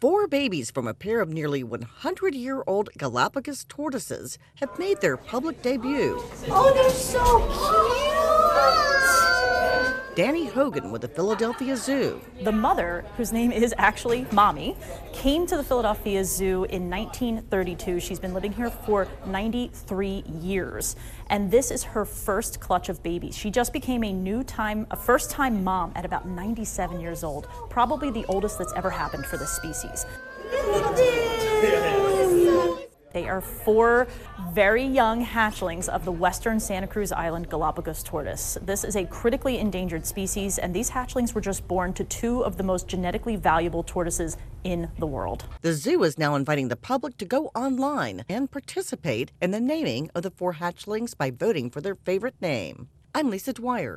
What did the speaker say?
4 babies from a pair of nearly 100-year-old Galapagos tortoises have made their public debut. Oh, they're so cute! Danny Hogan with the Philadelphia Zoo. The mother, whose name is actually Mommy, came to the Philadelphia Zoo in 1932. She's been living here for 93 years. And this is her first clutch of babies. She just became a first-time mom at about 97 years old, probably the oldest that's ever happened for this species. They are 4 very young hatchlings of the western Santa Cruz Island Galapagos tortoise. This is a critically endangered species, and these hatchlings were just born to 2 of the most genetically valuable tortoises in the world. The zoo is now inviting the public to go online and participate in the naming of the 4 hatchlings by voting for their favorite name. I'm Lisa Dwyer.